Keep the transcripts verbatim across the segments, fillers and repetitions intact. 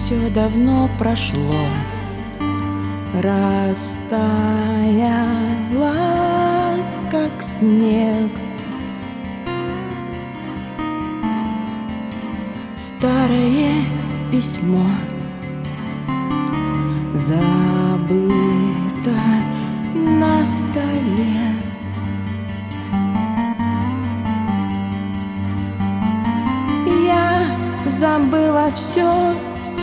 Все давно прошло, растаяла, как снег. Старое письмо забыто на столе. Я забыла все,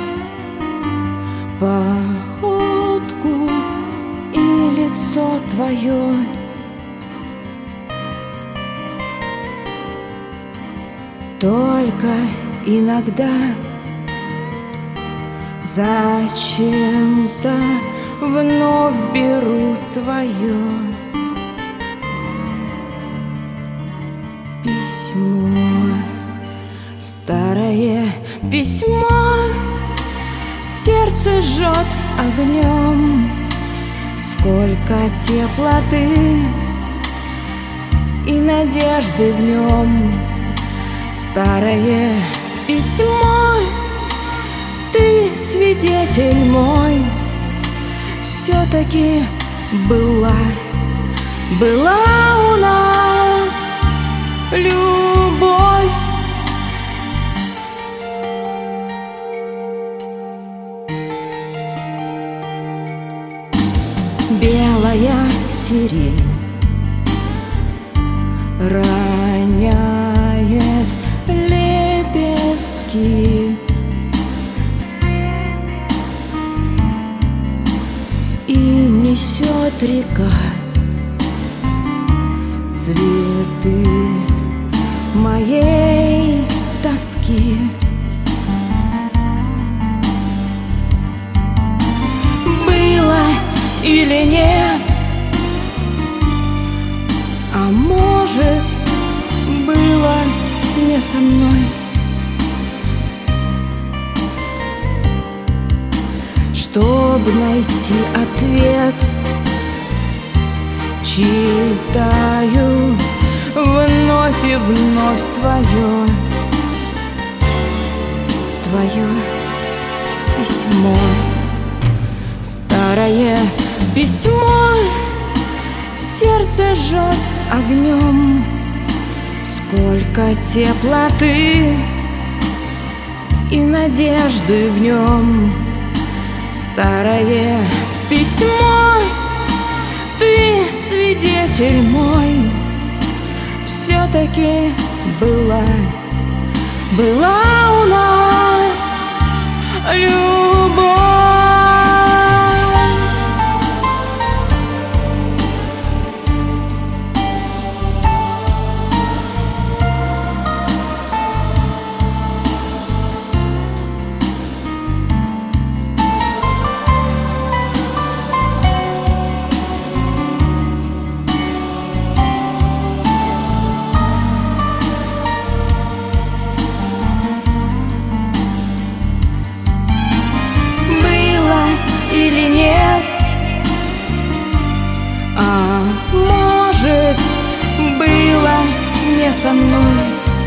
походку и лицо твое. Только иногда зачем-то вновь беру твое письмо. Старое письмо сердце жжет огнем. Сколько теплоты и надежды в нем. Старое письмо, ты свидетель мой. Все-таки была, была у нас любовь. Белая сирень роняет лепестки, и несет река цветы моей тоски. Было или нет, а может, было не со мной. Чтобы найти ответ, читаю вновь и вновь твое, твое письмо. Старое письмо сердце жжет огнем. Сколько теплоты и надежды в нем. Старое письмо, ты свидетель мой. Все-таки была, была у нас любовь. Или нет, а может, было не со мной.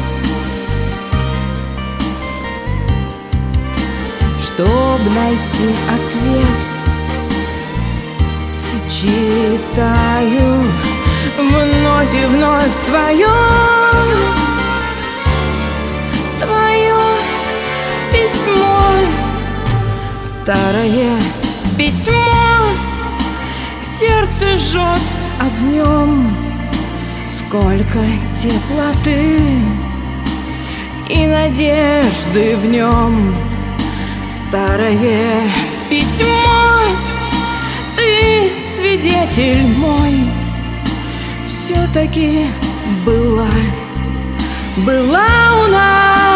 Чтоб найти ответ, читаю вновь и вновь твое, твое письмо. Старое письмо сердце жжет огнем. Сколько теплоты и надежды в нем. Старое письмо, ты свидетель мой. Все-таки была, была у нас